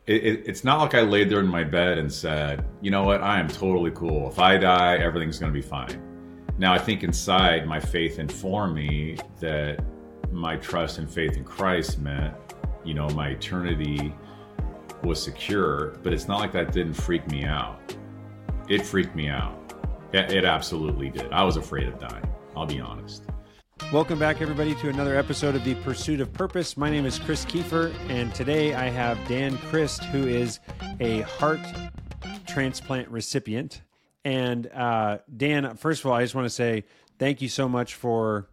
it's not like I laid there in my bed and said, you know what, I am totally cool. If I die, everything's going to be fine. Now, I think inside my faith informed me that my trust and faith in Christ meant, my eternity was secure, but it's not like that didn't freak me out. It freaked me out. It absolutely did. I was afraid of dying. I'll be honest. Welcome back, everybody, to another episode of The Pursuit of Purpose. My name is Chris Kiefer, and today I have Dan Christ, who is a heart transplant recipient. And Dan, first of all, I just want to say thank you so much for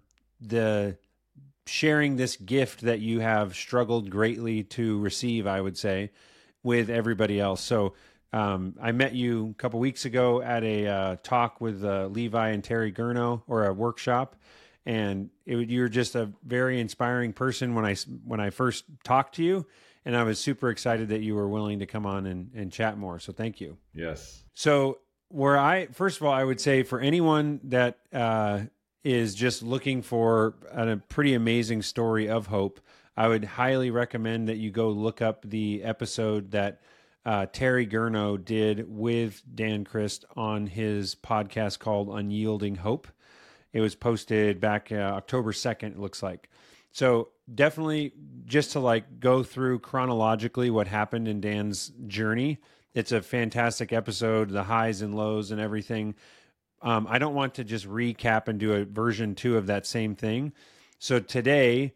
sharing this gift that you have struggled greatly to receive, I would say, with everybody else. So I met you a couple weeks ago at a talk with Levi and Terry Gurno, or a workshop. And you're just a very inspiring person when I first talked to you, and I was super excited that you were willing to come on and chat more. So thank you. Yes. So first of all, I would say for anyone that is just looking for a pretty amazing story of hope, I would highly recommend that you go look up the episode that Terry Gurno did with Dan Christ on his podcast called Unyielding Hope. It was posted back October 2nd, it looks like. So definitely just to go through chronologically what happened in Dan's journey. It's a fantastic episode, the highs and lows and everything. I don't want to just recap and do a version 2 of that same thing. So today,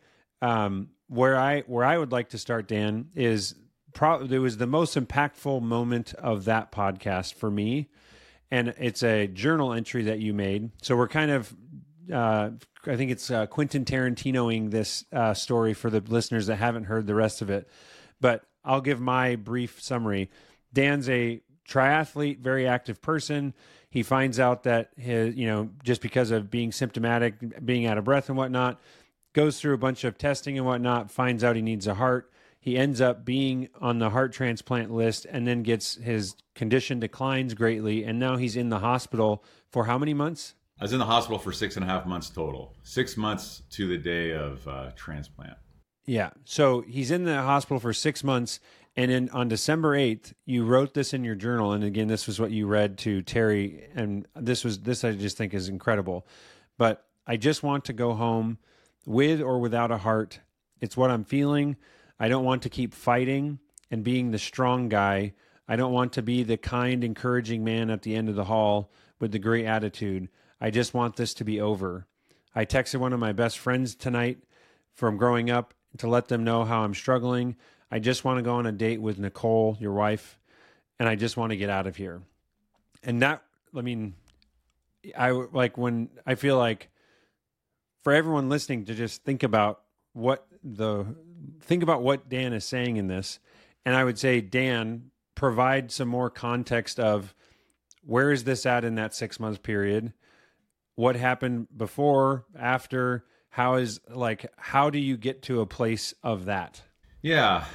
where I would like to start, Dan, is it was the most impactful moment of that podcast for me. And it's a journal entry that you made. So we're kind of, I think it's Quentin Tarantinoing this story for the listeners that haven't heard the rest of it. But I'll give my brief summary. Dan's a triathlete, very active person. He finds out that just because of being symptomatic, being out of breath and whatnot, goes through a bunch of testing and whatnot, finds out he needs a heart. He ends up being on the heart transplant list, and then gets his condition declines greatly. And now he's in the hospital for how many months? I was in the hospital for 6.5 months total. 6 months to the day of transplant. Yeah. So he's in the hospital for 6 months. And on December 8th, you wrote this in your journal. And again, this was what you read to Terry. And this I just think is incredible. But I just want to go home with or without a heart. It's what I'm feeling. I don't want to keep fighting and being the strong guy. I don't want to be the kind, encouraging man at the end of the hall with the great attitude. I just want this to be over. I texted one of my best friends tonight from growing up to let them know how I'm struggling. I just want to go on a date with Nicole, your wife, and I just want to get out of here. And that, I feel like for everyone listening to just think about what Dan is saying in this. And I would say, Dan, provide some more context of where is this at in that 6 month period? What happened before, after? How do you get to a place of that? Yeah.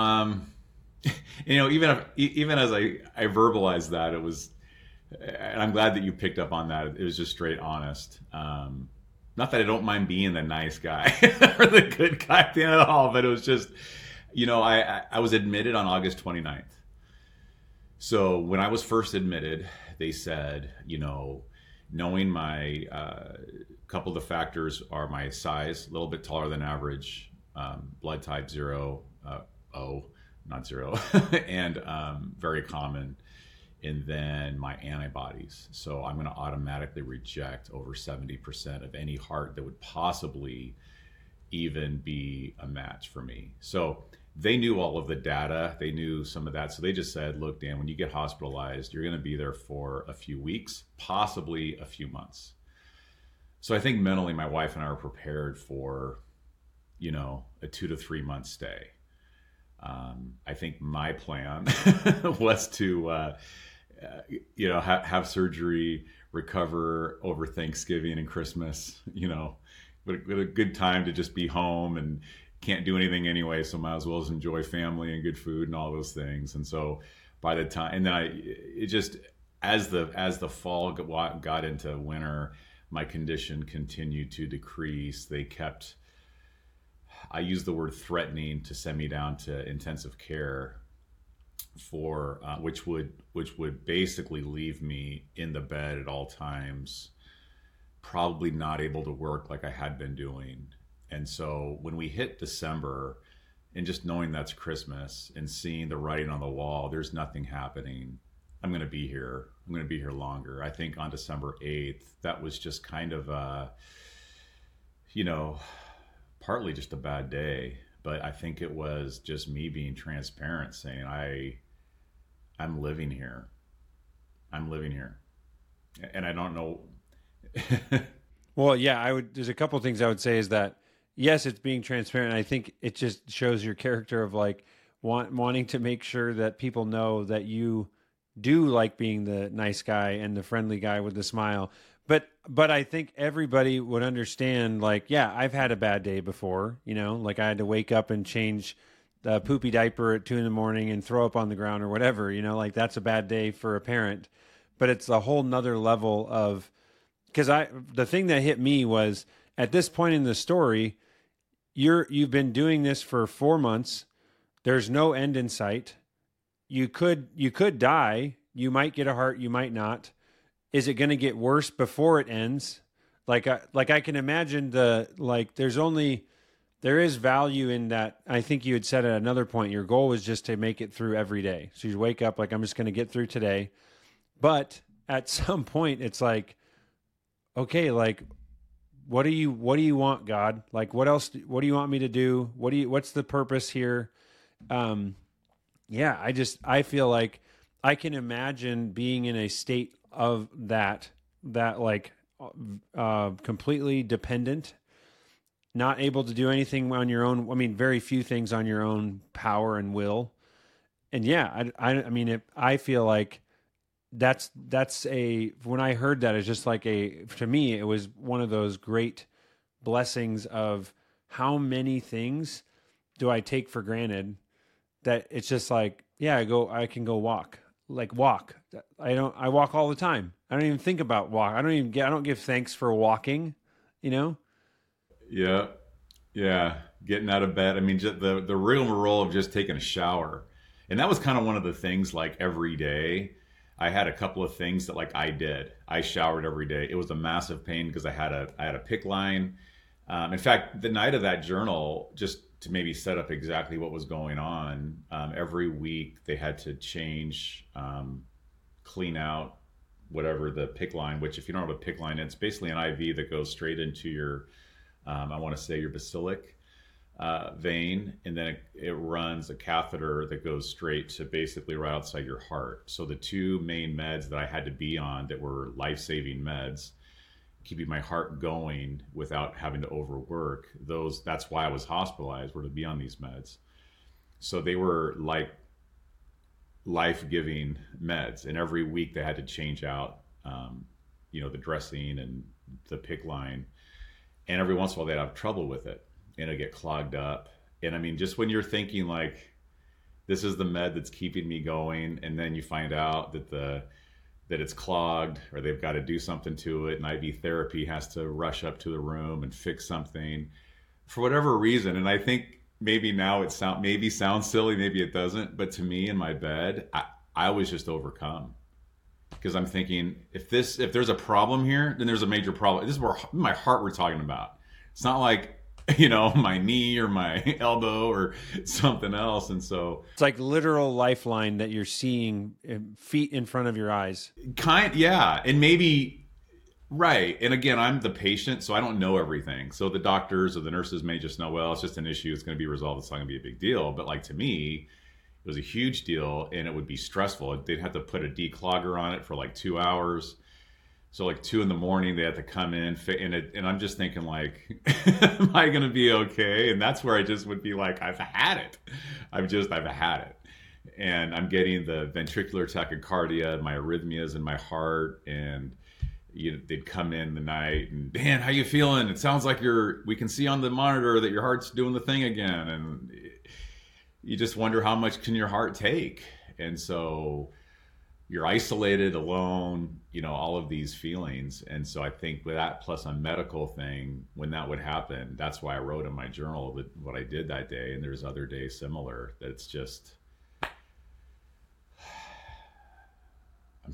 Even as I verbalized that, it was, and I'm glad that you picked up on that. It was just straight honest. Not that I don't mind being the nice guy or the good guy at the end of the hall, but it was just, I was admitted on August 29th. So when I was first admitted, they said, knowing my couple of the factors are my size, a little bit taller than average, blood type 0, O, not 0, and very common. And then my antibodies. So I'm going to automatically reject over 70% of any heart that would possibly even be a match for me. So they knew all of the data. They knew some of that. So they just said, look, Dan, when you get hospitalized, you're going to be there for a few weeks, possibly a few months. So I think mentally my wife and I were prepared for, a 2 to 3 month stay. I think my plan was to, have surgery, recover over Thanksgiving and Christmas, but a good time to just be home and can't do anything anyway. So might as well just enjoy family and good food and all those things. And so by the time, and then as the fall got into winter, my condition continued to decrease. They kept, I use the word threatening to send me down to intensive care for which would basically leave me in the bed at all times, probably not able to work like I had been doing. And so when we hit December, and just knowing that's Christmas and seeing the writing on the wall, there's nothing happening. I'm going to be here. I'm going to be here longer. I think on December 8th, that was just kind of you know, partly just a bad day, but I think it was just me being transparent, saying I'm living here. I'm living here, and I don't know. Well, yeah, there's a couple of things I would say is that yes, it's being transparent. I think it just shows your character of like wanting to make sure that people know that you do like being the nice guy and the friendly guy with the smile. But I think everybody would understand, like, yeah, I've had a bad day before, like I had to wake up and change the poopy diaper at 2 a.m. and throw up on the ground or whatever, like that's a bad day for a parent. But it's a whole nother level of, because the thing that hit me was at this point in the story, you've been doing this for 4 months. There's no end in sight. You could die. You might get a heart. You might not. Is it going to get worse before it ends? Like I can imagine there is value in that. I think you had said at another point, your goal was just to make it through every day. So you wake up like, I'm just going to get through today. But at some point it's like, okay, like, what do you want, God? Like, what do you want me to do? What's the purpose here? Yeah, I feel like I can imagine being in a state of that like completely dependent, not able to do anything on your own. I mean, very few things on your own power and will. And yeah, I mean, I feel like that's when I heard that, it's just like to me, it was one of those great blessings of how many things do I take for granted that it's just like, yeah, I can go walk. Like walk. I walk all the time. I don't even think about walk. I don't give thanks for walking, Yeah. Yeah. Getting out of bed. I mean, just the rigmarole of just taking a shower. And that was kind of one of the things, like every day I had a couple of things that like I did. I showered every day. It was a massive pain because I had a PICC line. In fact, the night of that journal, just to maybe set up exactly what was going on, every week they had to change, clean out whatever the PICC line, which if you don't have a PICC line, it's basically an IV that goes straight into your, I want to say your basilic vein, and then it runs a catheter that goes straight to basically right outside your heart. So the two main meds that I had to be on that were life-saving meds, keeping my heart going without having to overwork, that's why I was hospitalized, were to be on these meds. So they were like life-giving meds, and every week they had to change out the dressing and the PICC line, and every once in a while they'd have trouble with it and it'd get clogged up. And I mean, just when you're thinking like, this is the med that's keeping me going, and then you find out that it's clogged, or they've got to do something to it, and IV therapy has to rush up to the room and fix something for whatever reason. And I think maybe now maybe sounds silly, maybe it doesn't, but to me in my bed, I was just overcome, because I'm thinking, if there's a problem here, then there's a major problem. This is where my heart we're talking about. It's not like, my knee or my elbow or something else. And so it's like literal lifeline that you're seeing, feet in front of your eyes. Yeah. And maybe, right. And again, I'm the patient, so I don't know everything. So the doctors or the nurses may just know, well, it's just an issue. It's going to be resolved. It's not going to be a big deal. But like, to me, it was a huge deal, and it would be stressful. They'd have to put a declogger on it for like 2 hours. So like 2 a.m, they had to come in, and I'm just thinking like, am I going to be okay? And that's where I just would be like, I've had it. I've had it. And I'm getting the ventricular tachycardia, my arrhythmias in my heart, and they'd come in the night and, Dan, how you feeling? It sounds like we can see on the monitor that your heart's doing the thing again. And you just wonder, how much can your heart take? And so you're isolated, alone, all of these feelings. And so I think with that plus a medical thing, when that would happen, that's why I wrote in my journal what I did that day. And there's other days similar, that it's just,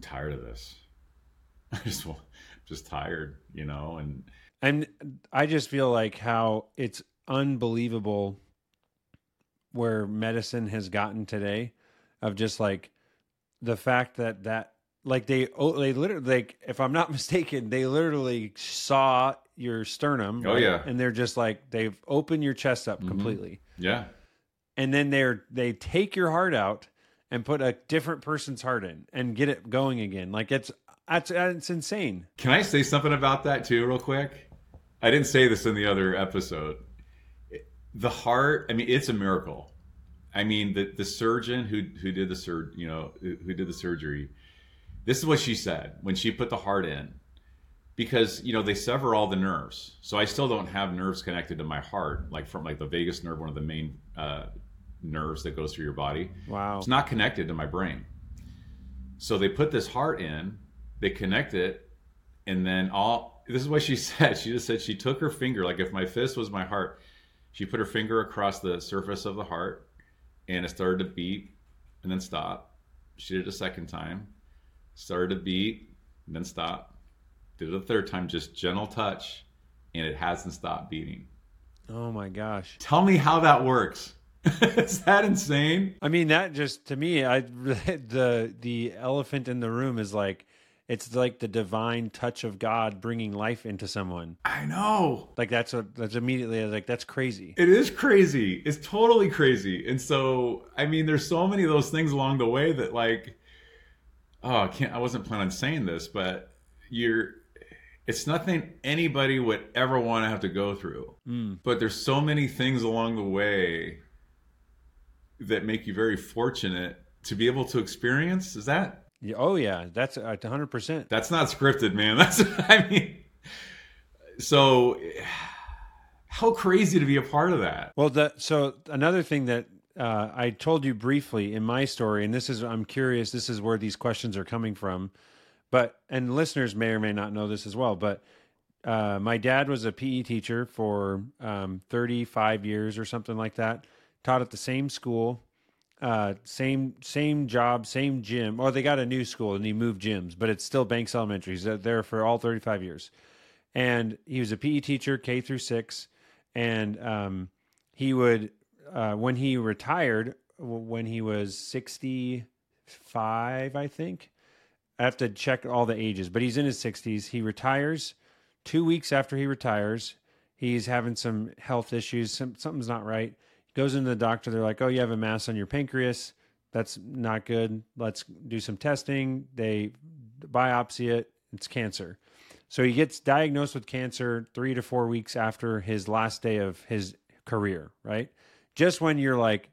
tired of this. I just tired, And I just feel like how it's unbelievable where medicine has gotten today, of just like the fact that like they literally, like, if I'm not mistaken, they literally saw your sternum. Oh right? yeah. And they're just like, they've opened your chest up completely. Yeah. And then they take your heart out and put a different person's heart in and get it going again. Like it's insane. Can I say something about that too, real quick? I didn't say this in the other episode. The heart, I mean, it's a miracle. I mean, the surgeon who did who did the surgery, this is what she said when she put the heart in, because they sever all the nerves, so I still don't have nerves connected to my heart, like from like the vagus nerve, one of the main nerves that goes through your body. Wow. It's not connected to my brain. So they put this heart in, they connect it, and then this is what she said. She just said she took her finger, like if my fist was my heart, she put her finger across the surface of the heart, and it started to beat and then stop. She did it a second time, started to beat and then stop. Did it a third time, just gentle touch, and it hasn't stopped beating. Oh my gosh. Tell me how that works. Is that insane? I mean, that just, to me, the elephant in the room is like, it's like the divine touch of God bringing life into someone. I know. Like that's immediately like, that's crazy. It is crazy. It's totally crazy. And so, I mean, there's so many of those things along the way that like, I wasn't planning on saying this, but it's nothing anybody would ever want to have to go through. But there's so many things along the way that make you very fortunate to be able to experience. Is that? Oh yeah, that's 100%. That's not scripted, man. So how crazy to be a part of that. Well, so another thing that I told you briefly in my story, and I'm curious, this is where these questions are coming from, and listeners may or may not know this as well, but my dad was a PE teacher for 35 years or something like that, taught at the same school. Same job, same gym. Oh, they got a new school and he moved gyms, but it's still Banks Elementary. He's there for all 35 years. And he was a PE teacher, K through 6. And he would, when he retired, when he was 65, I think. I have to check all the ages, but he's in his 60s. He retires. 2 weeks after he retires, he's having some health issues. Something's not right. Goes into the doctor. They're like, oh, you have a mass on your pancreas. That's not good. Let's do some testing. They biopsy it. It's cancer. So he gets diagnosed with cancer 3 to 4 weeks after his last day of his career, right? Just when you're like,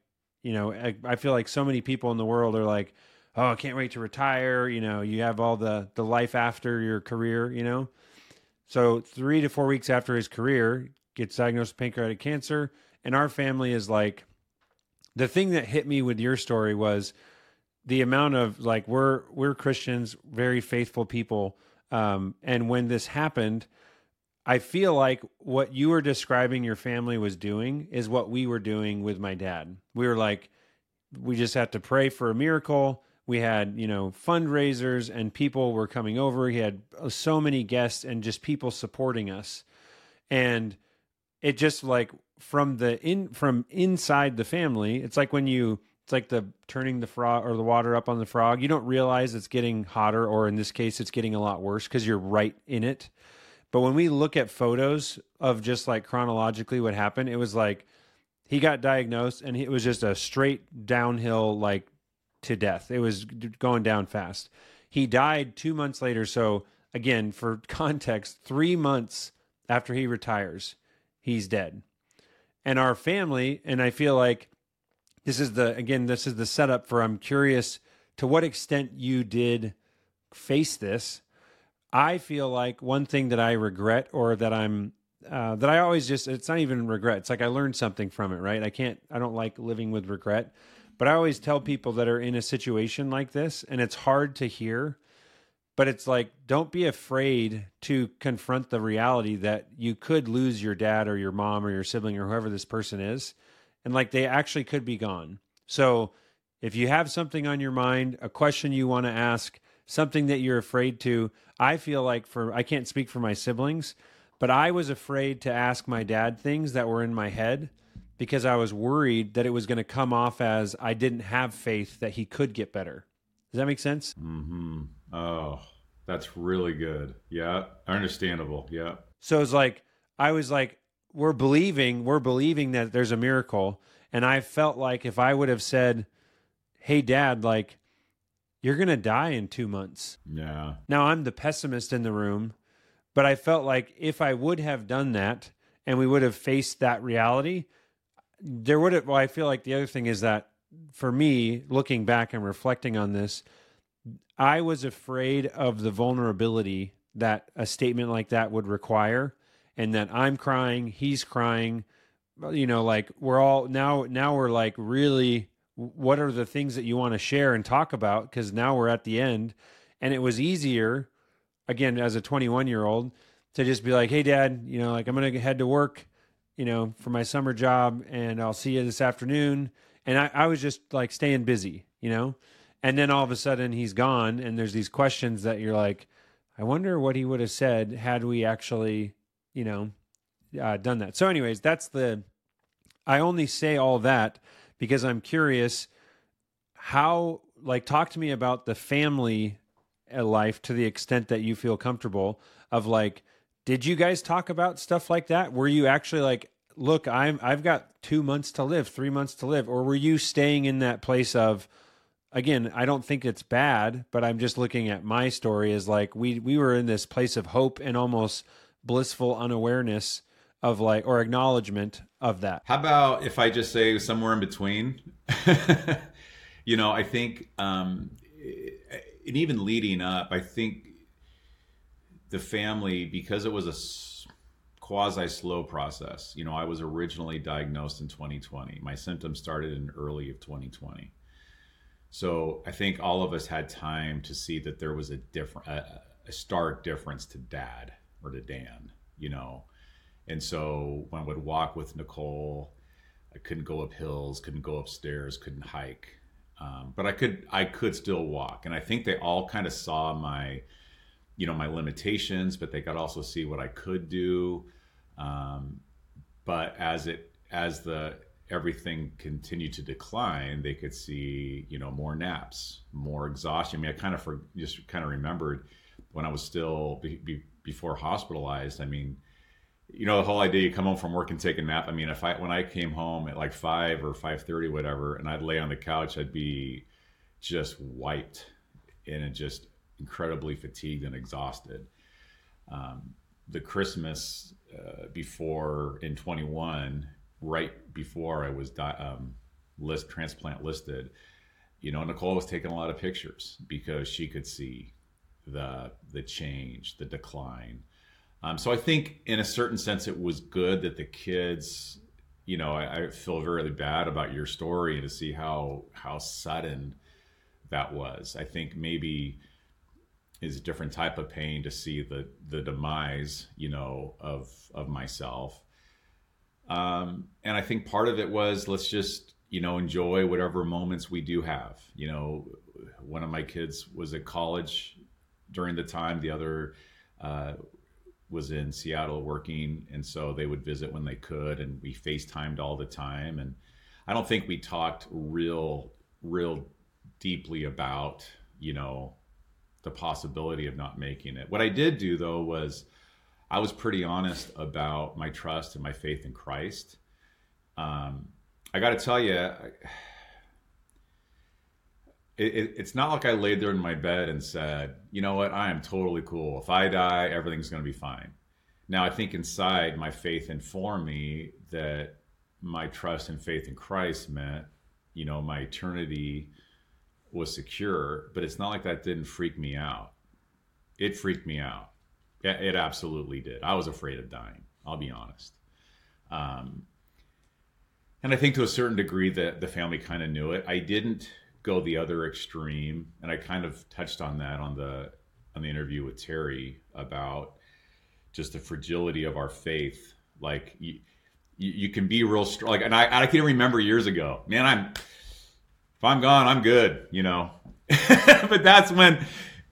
I feel like so many people in the world are like, oh, I can't wait to retire. You have all the life after your career, So 3 to 4 weeks after his career, gets diagnosed with pancreatic cancer. And our family is like, the thing that hit me with your story was the amount of like, we're Christians, very faithful people. And when this happened, I feel like what you were describing your family was doing is what we were doing with my dad. We were like, we just had to pray for a miracle. We had, fundraisers and people were coming over. He had so many guests and just people supporting us. And it just like, from inside the family, it's like it's like the turning the frog or the water up on the frog. You don't realize it's getting hotter, or in this case, it's getting a lot worse because you're right in it. But when we look at photos of just like chronologically what happened, it was like he got diagnosed and it was just a straight downhill, like to death. It was going down fast. He died 2 months later. So again, for context, 3 months after he retires, he's dead. And our family, and I feel like this is the setup for, I'm curious to what extent you did face this. I feel like one thing that I regret, or that that I always it's not even regret. It's like I learned something from it, right? I don't like living with regret, but I always tell people that are in a situation like this, and it's hard to hear, but it's like, don't be afraid to confront the reality that you could lose your dad or your mom or your sibling or whoever this person is. And like, they actually could be gone. So if you have something on your mind, a question you want to ask, something that you're afraid to. I feel like I can't speak for my siblings, but I was afraid to ask my dad things that were in my head because I was worried that it was going to come off as I didn't have faith that he could get better. Does that make sense? Mm-hmm. Oh, that's really good. Yeah, understandable. Yeah. So it's like, I was like, we're believing that there's a miracle. And I felt like if I would have said, hey, Dad, like, you're going to die in 2 months. Yeah. Now, I'm the pessimist in the room, but I felt like if I would have done that and we would have faced that reality, there would have, well, I feel like the other thing is that for me, looking back and reflecting on this, I was afraid of the vulnerability that a statement like that would require, and that I'm crying, he's crying, like we're all now we're like, really, what are the things that you want to share and talk about? Because now we're at the end, and it was easier, again, as a 21-year-old, to just be like, hey, Dad, like I'm going to head to work, for my summer job, and I'll see you this afternoon. And I was just like staying busy, and then all of a sudden he's gone, and there's these questions that you're like, I wonder what he would have said had we actually, done that. So anyways, I only say all that because I'm curious how, like, talk to me about the family life to the extent that you feel comfortable of, like, did you guys talk about stuff like that? Were you actually like, look, I've got 2 months to live, 3 months to live, or were you staying in that place of, again, I don't think it's bad, but I'm just looking at my story as like, we were in this place of hope and almost blissful unawareness of, like, or acknowledgement of that. How about if I just say somewhere in between? I think, and even leading up, I think the family, because it was a quasi-slow process. I was originally diagnosed in 2020. My symptoms started in early of 2020. So I think all of us had time to see that there was a stark difference to Dad or to Dan, And so when I would walk with Nicole, I couldn't go up hills, couldn't go upstairs, couldn't hike. But I could still walk. And I think they all kind of saw my limitations, but they could also see what I could do. But as everything continued to decline, they could see, more naps, more exhaustion. I mean, I just kind of remembered when I was still before hospitalized. I mean, the whole idea, you come home from work and take a nap. I mean, when I came home at like 5 or 5:30, whatever, and I'd lay on the couch, I'd be just wiped and just incredibly fatigued and exhausted. The Christmas before in 21, right before I was transplant listed, Nicole was taking a lot of pictures because she could see the change, the decline. So I think in a certain sense it was good that the kids, I feel very bad about your story and to see how sudden that was. I think maybe is a different type of pain to see the demise, of myself. And I think part of it was, let's just, enjoy whatever moments we do have. One of my kids was at college during the time, the other was in Seattle working. And so they would visit when they could, and we FaceTimed all the time. And I don't think we talked real deeply about, the possibility of not making it. What I did do, though, was I was pretty honest about my trust and my faith in Christ. I got to tell you, it's not like I laid there in my bed and said, you know what, I am totally cool. If I die, everything's going to be fine. Now, I think inside my faith informed me that my trust and faith in Christ meant, my eternity was secure, but it's not like that didn't freak me out. It freaked me out. It absolutely did. I was afraid of dying, I'll be honest. And I think to a certain degree that the family kind of knew it. I didn't go the other extreme, and I kind of touched on that on the interview with Terry about just the fragility of our faith. Like you can be real strong. Like, and I can remember years ago, man, if I'm gone, I'm good, But that's when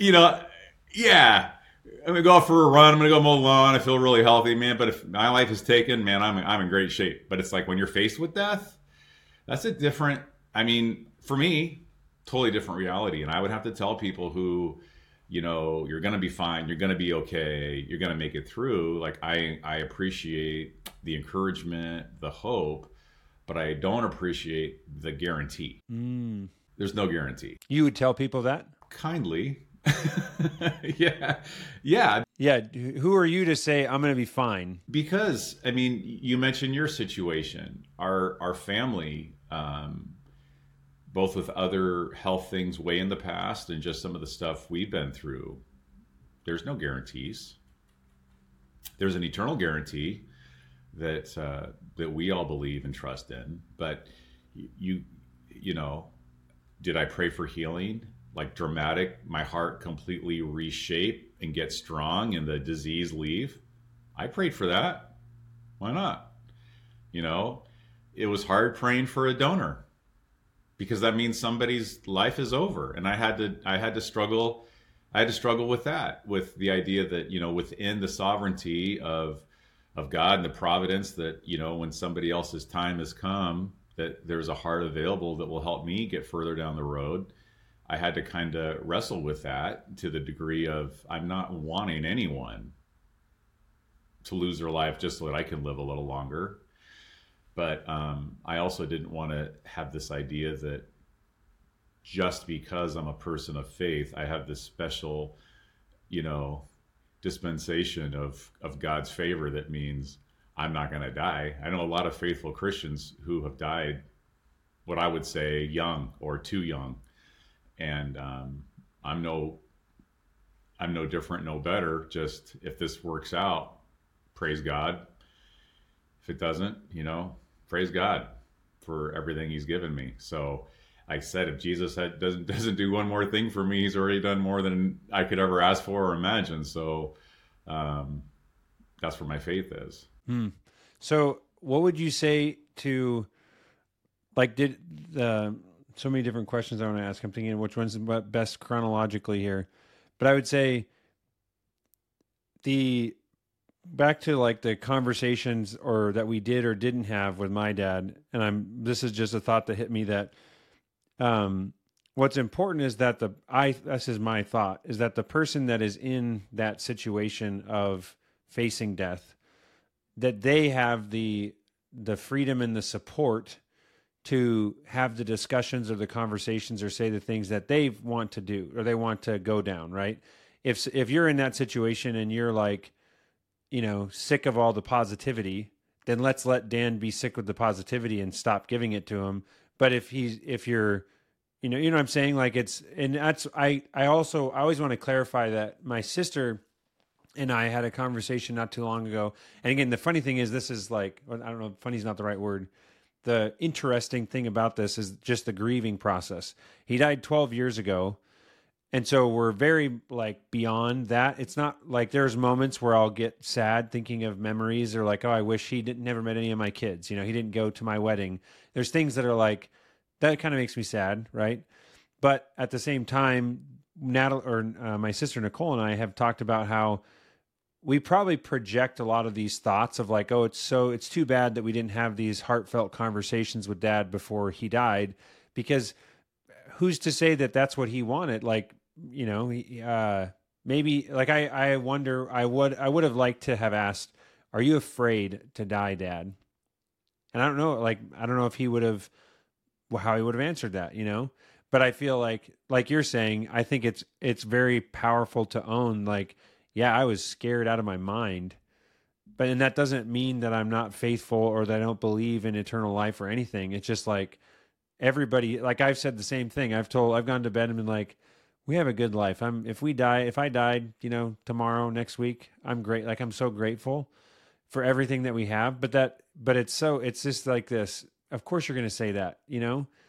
you know, yeah. I'm gonna go out for a run. I'm gonna go mow the lawn. I feel really healthy, man. But if my life is taken, man, I'm in great shape. But it's like when you're faced with death, that's a different. I mean, for me, totally different reality. And I would have to tell people who, you're gonna be fine. You're gonna be okay. You're gonna make it through. Like I appreciate the encouragement, the hope, but I don't appreciate the guarantee. There's no guarantee. You would tell people that? Kindly. Yeah. Yeah. Yeah. Who are you to say I'm going to be fine? Because, I mean, you mentioned your situation. Our family, both with other health things way in the past and just some of the stuff we've been through, there's no guarantees. There's an eternal guarantee that we all believe and trust in. But you know, did I pray for healing? Like dramatic, my heart completely reshape and get strong and the disease leave? I prayed for that. Why not? It was hard praying for a donor because that means somebody's life is over. And I had to struggle with that, with the idea that, within the sovereignty of God and the providence that, when somebody else's time has come, that there's a heart available that will help me get further down the road. I had to kind of wrestle with that to the degree of I'm not wanting anyone to lose their life just so that I can live a little longer. But I also didn't want to have this idea that just because I'm a person of faith, I have this special, dispensation of God's favor that means I'm not going to die. I know a lot of faithful Christians who have died, what I would say, young or too young. And I'm no different, no better. Just if this works out, praise God. If it doesn't, praise God for everything He's given me. So I said, if Jesus doesn't do one more thing for me, He's already done more than I could ever ask for or imagine. So that's where my faith is. So what would you say to, so many different questions I want to ask. I'm thinking which one's best chronologically here. But I would say back to the conversations or that we did or didn't have with my dad. And this is just a thought that hit me that what's important is that this is my thought, is that the person that is in that situation of facing death, that they have the freedom and the support to have the discussions or the conversations or say the things that they want to do or they want to go down, right? If you're in that situation and you're sick of all the positivity, then let's let Dan be sick with the positivity and stop giving it to him. But if you're, you know what I'm saying? I always want to clarify that my sister and I had a conversation not too long ago. And again, the funny thing is I don't know, funny is not the right word. The interesting thing about this is just the grieving process. He died 12 years ago. And so we're very beyond that. It's not like there's moments where I'll get sad thinking of memories or I wish he never met any of my kids. He didn't go to my wedding. There's things that are that kind of makes me sad. Right. But at the same time, my sister Nicole and I have talked about how we probably project a lot of these thoughts of it's too bad that we didn't have these heartfelt conversations with Dad before he died, because who's to say that that's what he wanted? Maybe I wonder, I would have liked to have asked, are you afraid to die, Dad? And I don't know, I don't know if he would have, how he would have answered that, but I feel like you're saying, I think it's very powerful to own, yeah, I was scared out of my mind, and that doesn't mean that I'm not faithful or that I don't believe in eternal life or anything. It's just everybody, I've said the same thing. I've gone to bed and been we have a good life. If I died, tomorrow, next week, I'm great. I'm so grateful for everything that we have, but it's just this. Of course you're going to say that, you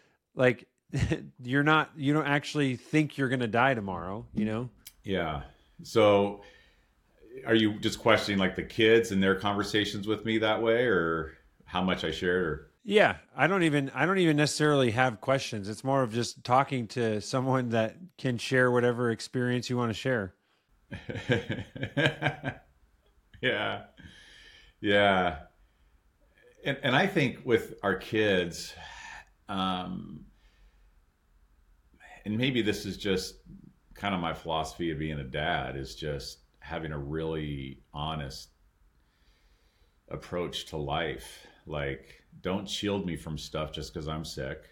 don't actually think you're going to die tomorrow, Yeah. So are you just questioning the kids and their conversations with me that way, or how much I shared? Or? Yeah, I don't even necessarily have questions. It's more of just talking to someone that can share whatever experience you want to share. Yeah, yeah, and I think with our kids, um, and maybe this is just kind of my philosophy of being a dad, is just having a really honest approach to life. Like, don't shield me from stuff just because I'm sick.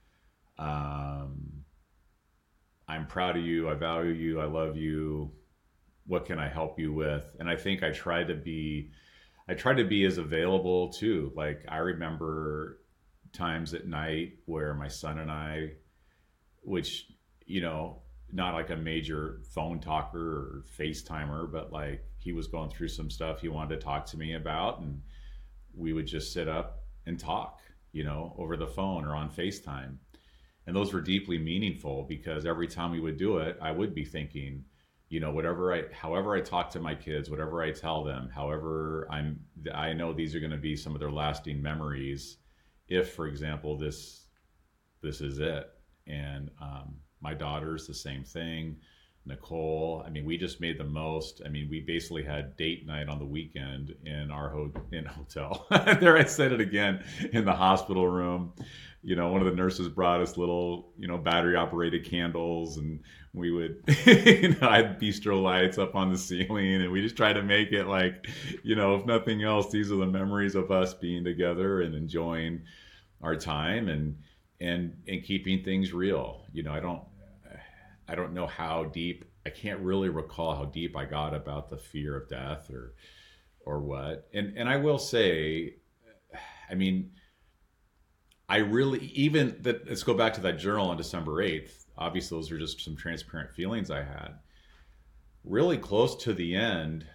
Um, I'm proud of you. I value you. I love you. What can I help you with? And I think I try to be as available too. Like, I remember times at night where my son and I, which, you know, not like a major phone talker or FaceTimer, but like he was going through some stuff he wanted to talk to me about. And we would just sit up and talk, over the phone or on FaceTime. And those were deeply meaningful because every time we would do it, I would be thinking, however I talk to my kids, whatever I tell them, I know these are going to be some of their lasting memories. If, for example, this is it. And my daughter's the same thing. Nicole, I mean, we just made the most. I mean, we basically had date night on the weekend in our hotel. There, I said it again, in the hospital room. One of the nurses brought us little, battery operated candles, and we would, I had bistro lights up on the ceiling, and we just tried to make it like, if nothing else, these are the memories of us being together and enjoying our time and keeping things real. I don't know how deep. I can't really recall how deep I got about the fear of death or what. And I will say, I mean, I really, even that. Let's go back to that journal on December 8th. Obviously, those are just some transparent feelings I had. Really close to the end,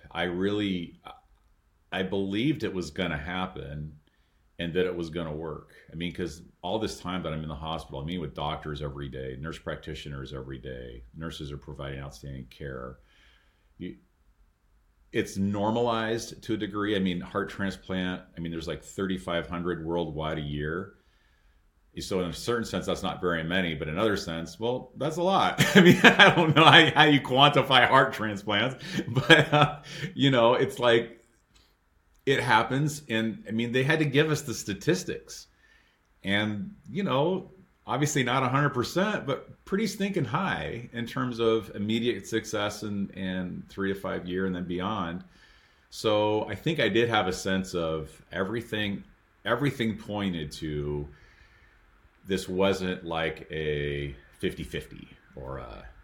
I believed it was going to happen and that it was going to work. I mean, because all this time that I'm in the hospital, I meet with doctors every day, nurse practitioners every day. Nurses are providing outstanding care. It's normalized to a degree. I mean, heart transplant, there's like 3,500 worldwide a year. So in a certain sense, that's not very many, but in another sense, well, that's a lot. I mean, I don't know how you quantify heart transplants, but, it's like, it happens. And I mean, they had to give us the statistics. And, obviously not 100%, but pretty stinking high in terms of immediate success and 3 to 5 year and then beyond. So I think I did have a sense of everything pointed to this wasn't like a 50-50 or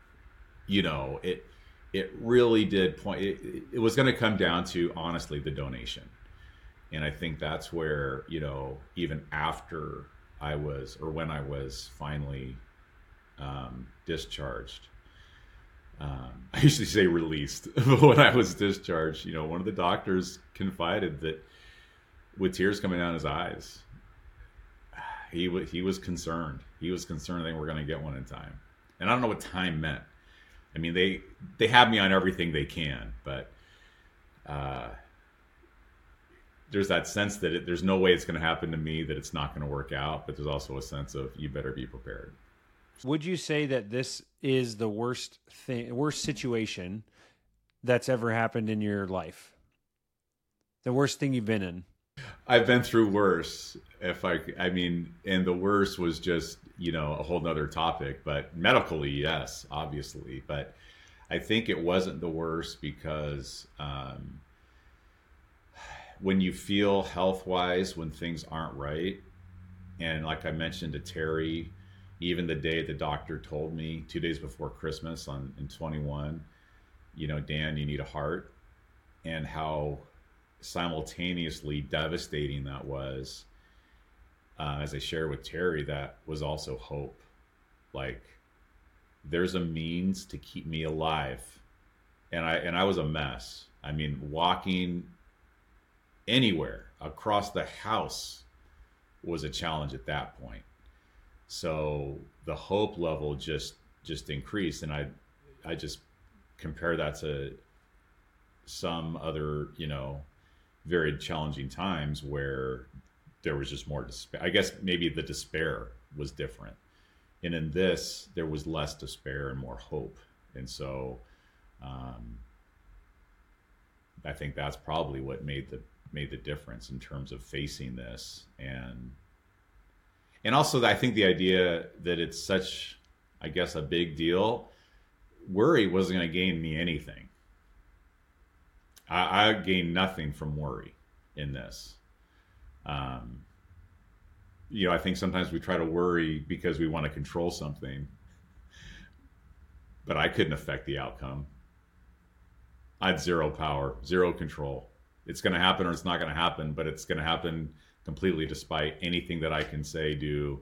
it really did point, it was going to come down to, honestly, the donation. And I think that's where, even after when I was finally discharged, I usually say released, but when I was discharged, one of the doctors confided that, with tears coming down his eyes, he was concerned. He was concerned they were going to get one in time. And I don't know what time meant. I mean, they have me on everything they can, but there's that sense that there's no way it's going to happen to me, that it's not going to work out. But there's also a sense of, you better be prepared. Would you say that this is the worst situation that's ever happened in your life? The worst thing you've been in? I've been through worse. And the worst was just, a whole nother topic, but medically, yes, obviously. But I think it wasn't the worst because, when you feel health-wise, when things aren't right, and like I mentioned to Terry, even the day the doctor told me 2 days before Christmas in 21, Dan, you need a heart, and how simultaneously devastating that was. As I shared with Terry, that was also hope. Like, there's a means to keep me alive. And I was a mess. I mean, walking anywhere across the house was a challenge at that point. So the hope level just increased. And I just compare that to some other, very challenging times where there was just more despair. I guess maybe the despair was different. And in this, there was less despair and more hope. And so I think that's probably what made the difference in terms of facing this. And also I think the idea that it's such, I guess, a big deal, worry wasn't going to gain me anything. I gained nothing from worry in this. I think sometimes we try to worry because we want to control something, but I couldn't affect the outcome. I had zero power, zero control. It's going to happen or it's not going to happen, but it's going to happen completely despite anything that I can say, do.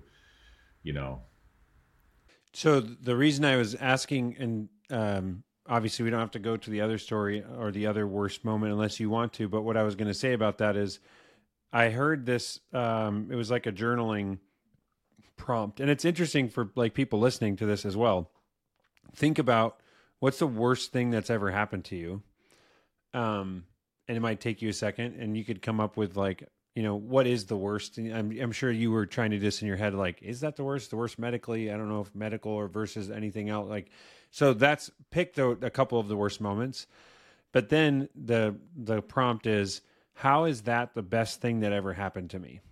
So the reason I was asking, and obviously we don't have to go to the other story or the other worst moment unless you want to, but what I was going to say about that is I heard this, it was like a journaling prompt, and it's interesting for like people listening to this as well. Think about what's the worst thing that's ever happened to you. And it might take you a second, and you could come up with like, what is the worst? I'm sure you were trying to do this in your head, like, is that the worst? The worst medically? I don't know if medical or versus anything else. Like, so that's pick a couple of the worst moments. But then the prompt is, how is that the best thing that ever happened to me?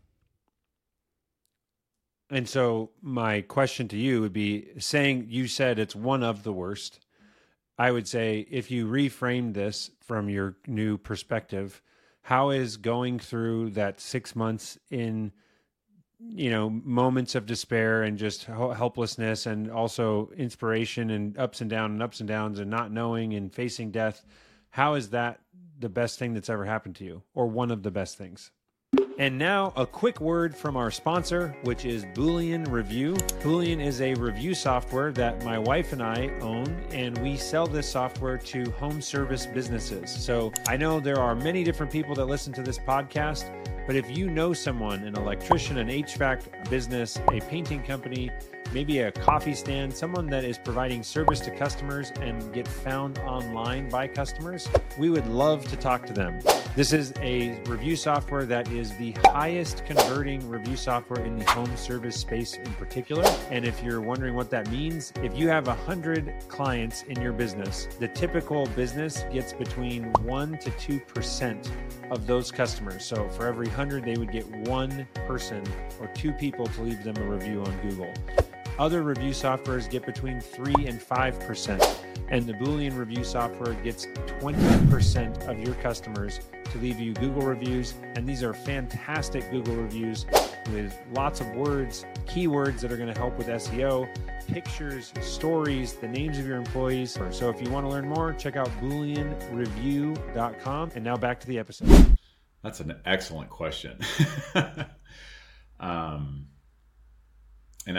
And so my question to you would be, saying you said it's one of the worst. I would say, if you reframe this from your new perspective, how is going through that 6 months in, moments of despair and just helplessness, and also inspiration and ups and downs and not knowing and facing death, how is that the best thing that's ever happened to you, or one of the best things? And now a quick word from our sponsor, which is Boolean Review. Boolean is a review software that my wife and I own, and we sell this software to home service businesses. So I know there are many different people that listen to this podcast, but if you know someone, an electrician, an HVAC business, a painting company, maybe a coffee stand, someone that is providing service to customers and get found online by customers, we would love to talk to them. This is a review software that is the highest converting review software in the home service space in particular. And if you're wondering what that means, if you have 100 clients in your business, the typical business gets between 1 to 2% of those customers. So for every 100, they would get one person or two people to leave them a review on Google. Other review softwares get between 3 and 5%, and the Boolean review software gets 20% of your customers to leave you Google reviews. And these are fantastic Google reviews with lots of words, keywords that are going to help with SEO, pictures, stories, the names of your employees. So if you want to learn more, check out booleanreview.com. And now back to the episode. That's an excellent question. And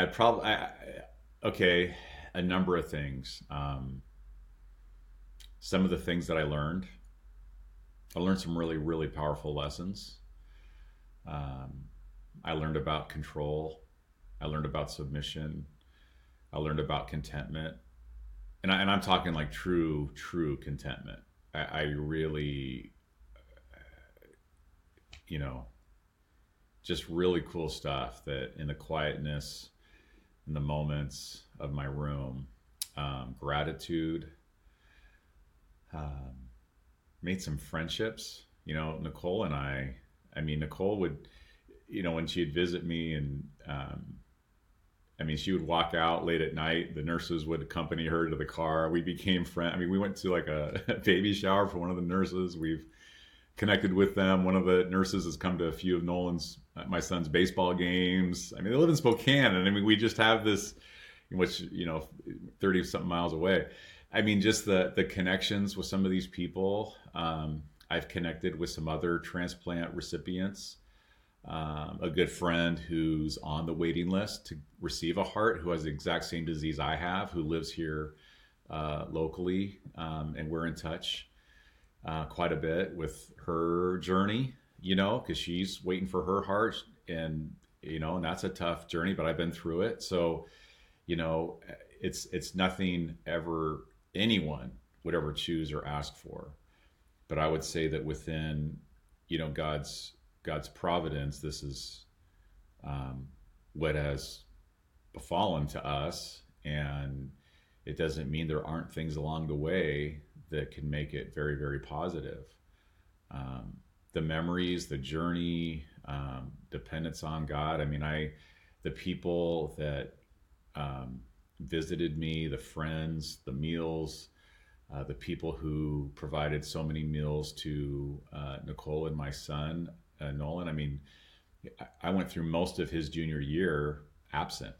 a number of things. Some of the things that I learned some really, really powerful lessons. I learned about control. I learned about submission. I learned about contentment. And I'm talking like true contentment. I really, just really cool stuff that in the quietness, in the moments of my room, gratitude, made some friendships. Nicole and Nicole would, when she'd visit me and, she would walk out late at night. The nurses would accompany her to the car. We became friends. We went to like a baby shower for one of the nurses. We've connected with them. One of the nurses has come to a few of my son's baseball games. They live in Spokane, and we just have this, which 30 something miles away. Just the connections with some of these people. I've connected with some other transplant recipients. A good friend who's on the waiting list to receive a heart, who has the exact same disease I have, who lives here locally, and we're in touch quite a bit with her journey, because she's waiting for her heart, and and that's a tough journey, but I've been through it. So it's nothing ever anyone would ever choose or ask for. But I would say that within God's God's providence. This is what has befallen to us, and it doesn't mean there aren't things along the way that can make it very, very positive. The memories, the journey, dependence on God. I mean, the people that visited me, the friends, the meals, the people who provided so many meals to Nicole and my son, Nolan. I mean, I went through most of his junior year absent.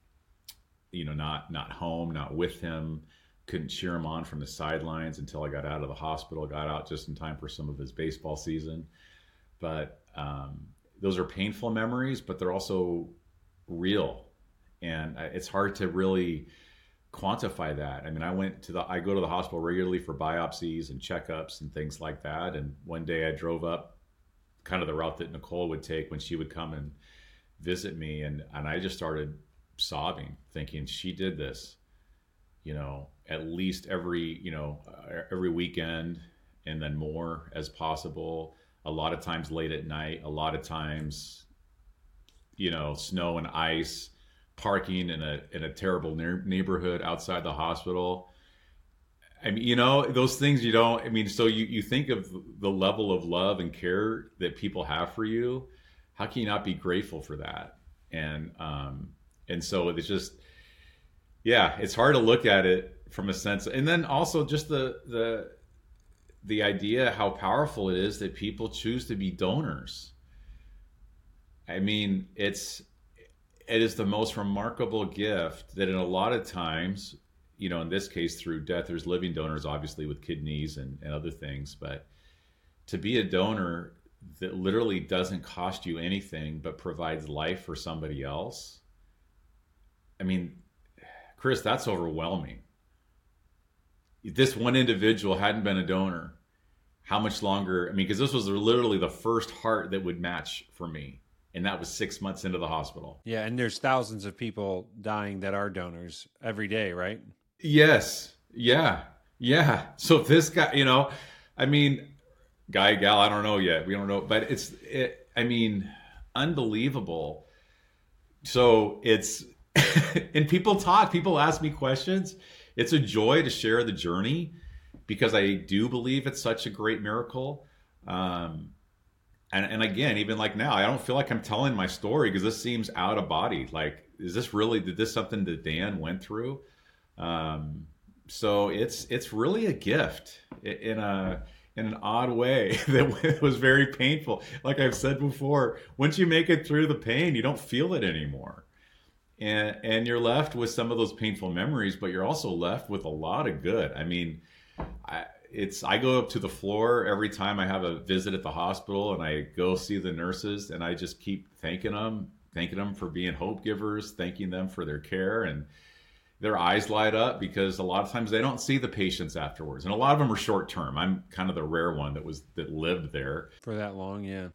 Not home, not with him. Couldn't cheer him on from the sidelines until I got out of the hospital. Got out just in time for some of his baseball season. But those are painful memories, but they're also real, and it's hard to really quantify that. I mean, I go to the hospital regularly for biopsies and checkups and things like that. And one day I drove up kind of the route that Nicole would take when she would come and visit me, and I just started sobbing, thinking she did this, at least every weekend, and then more as possible. A lot of times late at night, a lot of times, snow and ice, parking in a terrible neighborhood outside the hospital. I mean, those things so you think of the level of love and care that people have for you. How can you not be grateful for that? And so it's just, it's hard to look at it from a sense. And then also just the idea how powerful it is that people choose to be donors. I mean, it is the most remarkable gift that in a lot of times, in this case through death, there's living donors, obviously with kidneys and other things, but to be a donor that literally doesn't cost you anything but provides life for somebody else. I mean, Chris, that's overwhelming. If this one individual hadn't been a donor, how much longer? I mean, because this was literally the first heart that would match for me. And that was 6 months into the hospital. Yeah, and there's thousands of people dying that are donors every day, right? Yes. Yeah. So this guy, I mean, guy, gal, I don't know yet. We don't know. But unbelievable. So and people ask me questions. It's a joy to share the journey because I do believe it's such a great miracle. And again, even like now, I don't feel like I'm telling my story because this seems out of body. Like, did this something that Dan went through? So it's really a gift in an odd way that was very painful. Like I've said before, once you make it through the pain, you don't feel it anymore. And you're left with some of those painful memories, but you're also left with a lot of good. I mean, I go up to the floor every time I have a visit at the hospital, and I go see the nurses, and I just keep thanking them for being hope givers, thanking them for their care, and their eyes light up because a lot of times they don't see the patients afterwards, and a lot of them are short term. I'm kind of the rare one that lived there for that long, yeah.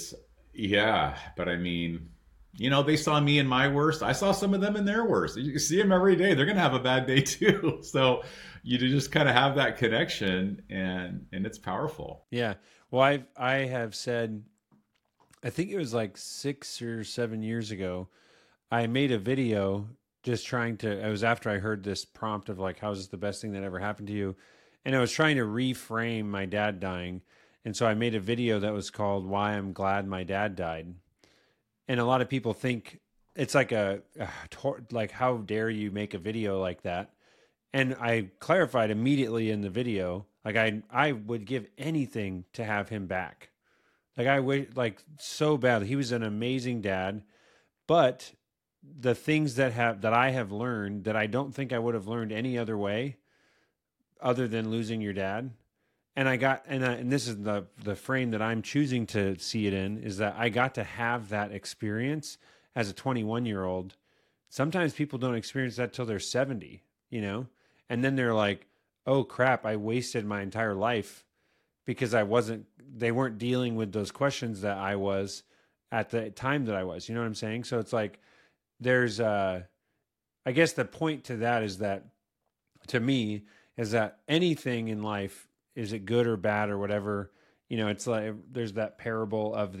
But I mean, they saw me in my worst. I saw some of them in their worst. You see them every day. They're going to have a bad day too. So you just kind of have that connection, and it's powerful. Yeah. Well, I have said, I think it was like 6 or 7 years ago, I made a video just it was after I heard this prompt of like, how's this the best thing that ever happened to you? And I was trying to reframe my dad dying. And so I made a video that was called Why I'm Glad My Dad Died. And a lot of people think it's like like, how dare you make a video like that? And I clarified immediately in the video, like I would give anything to have him back. Like I wish, like so bad. He was an amazing dad, but the things that I have learned that I don't think I would have learned any other way, other than losing your dad. And and this is the frame that I'm choosing to see it in, is that I got to have that experience as a 21-year-old. Sometimes people don't experience that till they're 70, and then they're like, oh crap, I wasted my entire life because they weren't dealing with those questions that I was at the time that I was, you know what I'm saying? So it's like, there's I guess the point to that is that, to me, is that anything in life, is it good or bad or whatever, it's like there's that parable of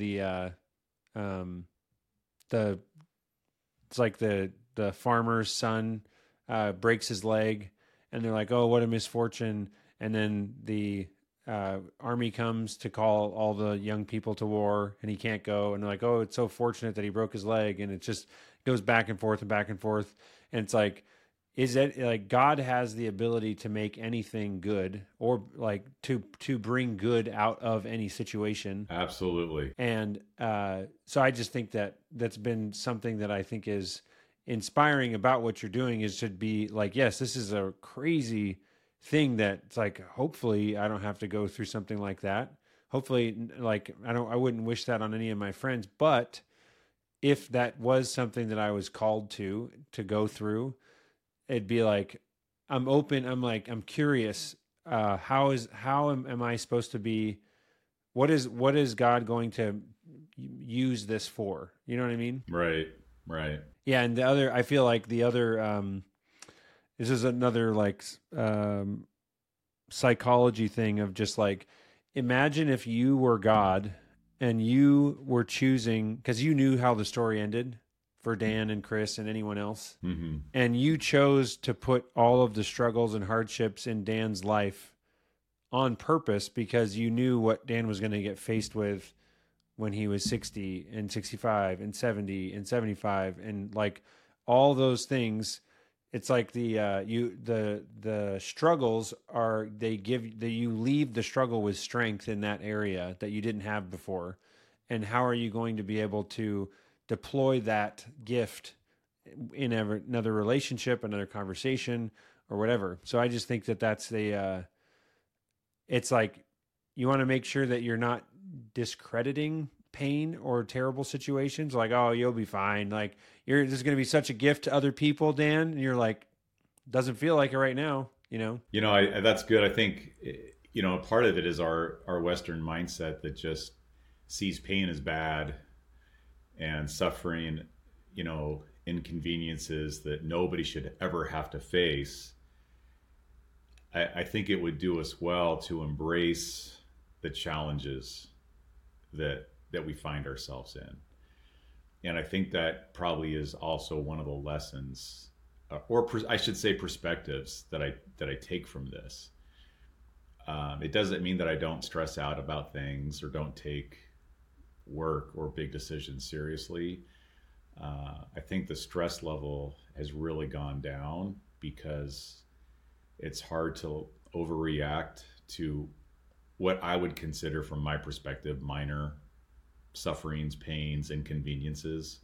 um, the it's like the farmer's son breaks his leg, and they're like, oh, what a misfortune. And then the army comes to call all the young people to war, and he can't go. And they're like, oh, it's so fortunate that he broke his leg. And it just goes back and forth and back and forth. And it's like, is that like God has the ability to make anything good, or like to bring good out of any situation? Absolutely. And so I just think that that's been something that I think is inspiring about what you're doing, is to be like, yes, this is a crazy thing that it's like, hopefully I don't have to go through something like that. Hopefully, like, I wouldn't wish that on any of my friends, but if that was something that I was called to go through, it'd be like, I'm open. I'm curious. How am I supposed to be? What is God going to use this for? You know what I mean? Right. Right. Yeah. And I feel like the other, this is another like, psychology thing of just like, imagine if you were God and you were choosing, because you knew how the story ended for Dan and Chris and anyone else. Mm-hmm. And you chose to put all of the struggles and hardships in Dan's life on purpose, because you knew what Dan was going to get faced with when he was 60 and 65 and 70 and 75, and like all those things. It's like the struggles are, you leave the struggle with strength in that area that you didn't have before. And how are you going to be able to deploy that gift in another relationship, another conversation, or whatever? So I just think that that's it's like, you want to make sure that you're not discrediting pain or terrible situations. Like, oh, you'll be fine. Like, this is going to be such a gift to other people, Dan. And you're like, doesn't feel like it right now, That's good. I think, part of it is our Western mindset that just sees pain as bad and suffering, inconveniences that nobody should ever have to face. I think it would do us well to embrace the challenges that we find ourselves in. And I think that probably is also one of the lessons, I should say perspectives that I take from this. It doesn't mean that I don't stress out about things or don't take work or big decisions seriously. I think the stress level has really gone down because it's hard to overreact to what I would consider, from my perspective, minor sufferings, pains, inconveniences.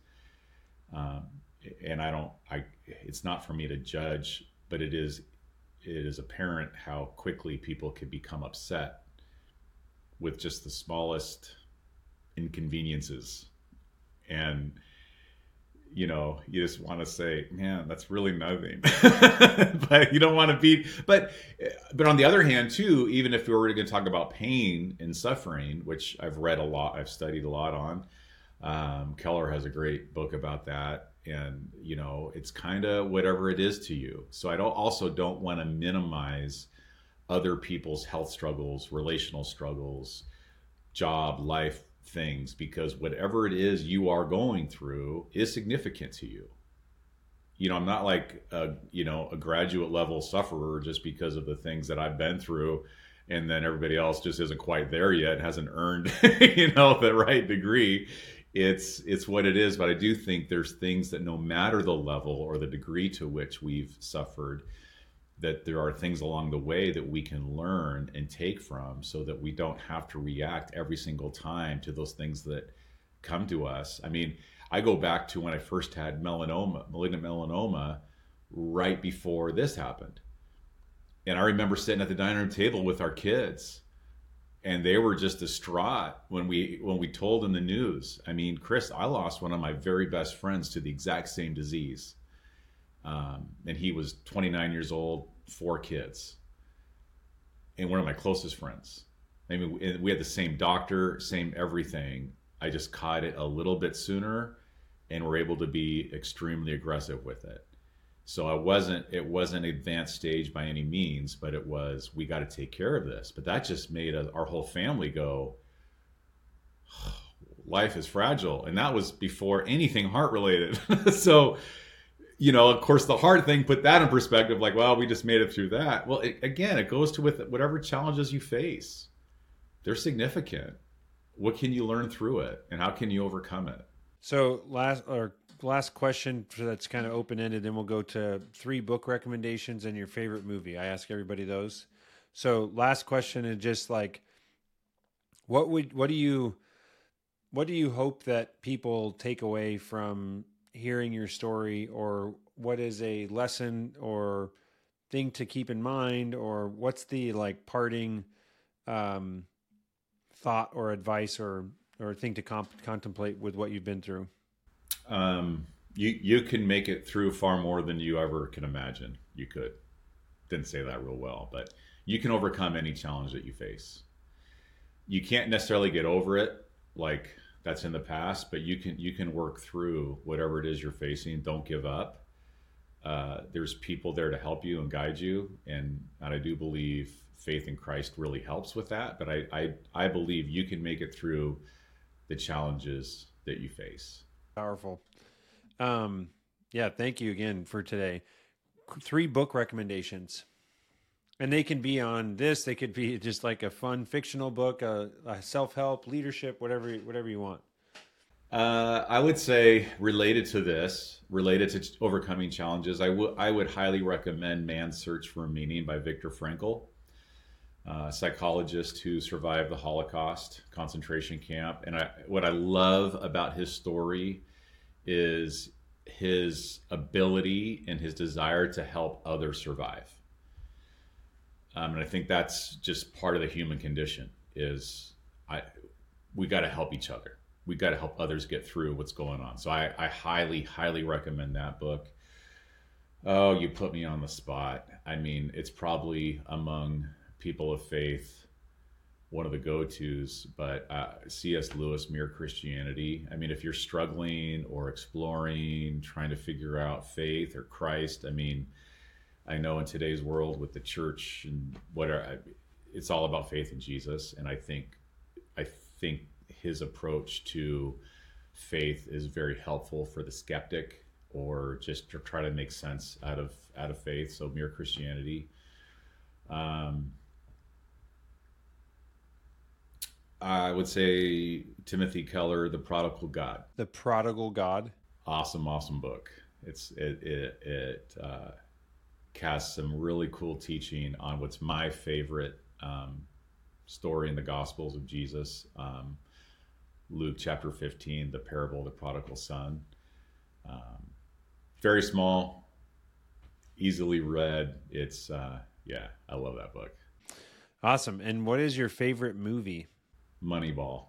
And it's not for me to judge, but it is apparent how quickly people can become upset with just the smallest inconveniences. And, you just want to say, man, that's really nothing. But you don't want to be, but on the other hand too, even if we were going to talk about pain and suffering, which I've read a lot, I've studied a lot on, Keller has a great book about that. And, it's kind of whatever it is to you. So I don't want to minimize other people's health struggles, relational struggles, job, life things, because whatever it is you are going through is significant to you. I'm not like a graduate level sufferer just because of the things that I've been through, and then everybody else just isn't quite there yet, hasn't earned, the right degree. It's what it is. But I do think there's things that, no matter the level or the degree to which we've suffered, that there are things along the way that we can learn and take from, so that we don't have to react every single time to those things that come to us. I mean, I go back to when I first had malignant melanoma, right before this happened. And I remember sitting at the dining room table with our kids, and they were just distraught when we told them the news. I mean, Chris, I lost one of my very best friends to the exact same disease. And he was 29 years old, 4 kids, and one of my closest friends. I mean, we had the same doctor, same everything. I just caught it a little bit sooner and were able to be extremely aggressive with it. So it wasn't advanced stage by any means, but it was, we got to take care of this. But that just made our whole family go, life is fragile. And that was before anything heart related. So, of course, the hard thing, put that in perspective, like, well, we just made it through that. Well, it goes to with whatever challenges you face. They're significant. What can you learn through it, and how can you overcome it? So last question that's kind of open-ended, then we'll go to 3 book recommendations and your favorite movie. I ask everybody those. So last question is just like, what do you hope that people take away from hearing your story, or what is a lesson or thing to keep in mind, or what's the like parting thought or advice or thing to contemplate with what you've been through? You can make it through far more than you ever can imagine. You could. Didn't say that real well, but you can overcome any challenge that you face. You can't necessarily get over it, like that's in the past, but you can work through whatever it is you're facing. Don't give up. There's people there to help you and guide you, and I do believe faith in Christ really helps with that. But I believe you can make it through the challenges that you face. Powerful. Yeah, thank you again for today. 3 book recommendations. And they can be on this. They could be just like a fun fictional book, a self-help, leadership, whatever you want. I would say related to overcoming challenges, I would highly recommend Man's Search for Meaning by Viktor Frankl, a psychologist who survived the Holocaust concentration camp. And what I love about his story is his ability and his desire to help others survive. And I think that's just part of the human condition we got to help each other. We got to help others get through what's going on. So I highly, highly recommend that book. Oh, you put me on the spot. I mean, it's probably among people of faith, one of the go-tos, but C.S. Lewis, Mere Christianity. I mean, if you're struggling or exploring, trying to figure out faith or Christ, I mean, I know in today's world with the church and whatever, it's all about faith in Jesus. And I think his approach to faith is very helpful for the skeptic, or just to try to make sense out of faith. So Mere Christianity. I would say Timothy Keller, The Prodigal God. The Prodigal God. Awesome book. It casts some really cool teaching on what's my favorite story in the Gospels of Jesus. Luke chapter 15, the parable of the prodigal son. Very small, easily read. It's I love that book. Awesome. And what is your favorite movie? Moneyball.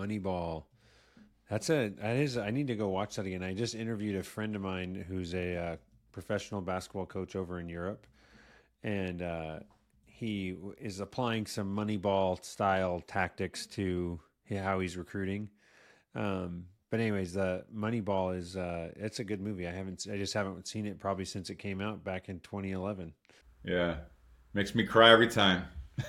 I need to go watch that again. I just interviewed a friend of mine who's a professional basketball coach over in Europe, and he is applying some Moneyball style tactics to how he's recruiting. But anyways, the Moneyball is it's a good movie. I just haven't seen it probably since it came out back in 2011. Yeah, makes me cry every time.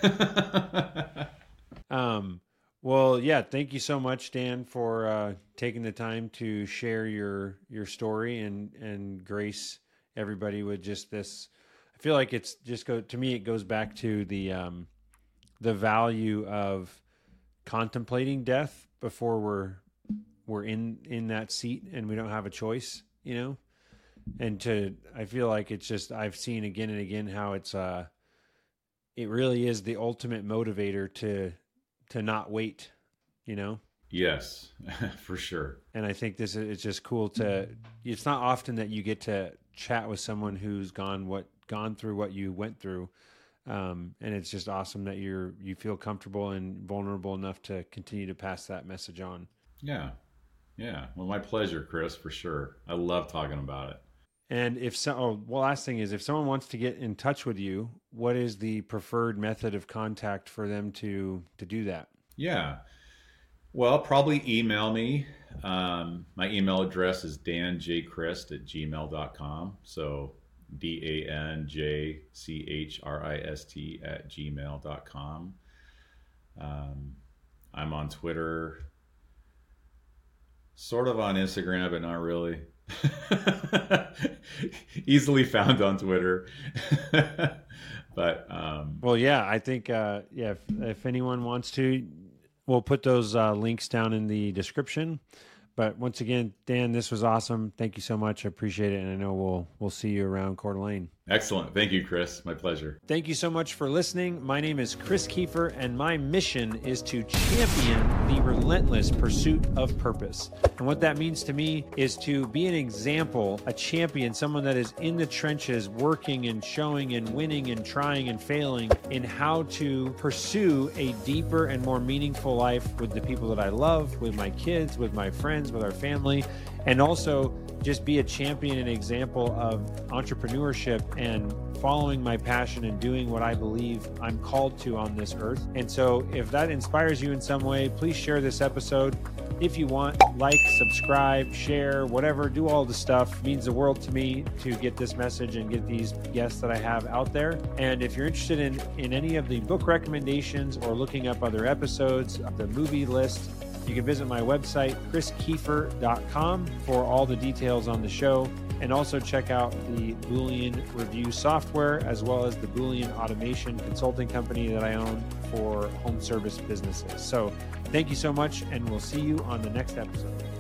Well, yeah, thank you so much, Dan, for taking the time to share your story and grace everybody with just this. I feel like it's just to me, it goes back to the value of contemplating death before we're in that seat and we don't have a choice, and I feel like it's just, I've seen again and again how it really is the ultimate motivator to not wait. Yes, for sure. And I think it's just cool it's not often that you get to chat with someone who's gone through what you went through. And it's just awesome that you feel comfortable and vulnerable enough to continue to pass that message on. Yeah. Well, my pleasure, Chris, for sure. I love talking about it. And last thing is, if someone wants to get in touch with you, what is the preferred method of contact for them to do that? Yeah. Well, probably email me. My email address is danjchrist@gmail.com. So danjchrist@gmail.com. I'm on Twitter, sort of on Instagram, but not really. Easily found on Twitter. But well, yeah, I think if anyone wants to, we'll put those links down in the description. But once again, Dan, this was awesome. Thank you so much. I appreciate it, and I know we'll see you around Coeur d'Alene. Excellent. Thank you, Chris. My pleasure. Thank you so much for listening. My name is Chris Kiefer, and my mission is to champion the relentless pursuit of purpose. And what that means to me is to be an example, a champion, someone that is in the trenches, working and showing and winning and trying and failing in how to pursue a deeper and more meaningful life with the people that I love, with my kids, with my friends, with our family, and also just be a champion and example of entrepreneurship and following my passion and doing what I believe I'm called to on this earth. And so if that inspires you in some way, please share this episode. If you want, like, subscribe, share, whatever, do all the stuff. It means the world to me to get this message and get these guests that I have out there. And if you're interested in any of the book recommendations or looking up other episodes, the movie list, you can visit my website, chriskiefer.com, for all the details on the show, and also check out the Boolean review software, as well as the Boolean automation consulting company that I own for home service businesses. So thank you so much, and we'll see you on the next episode.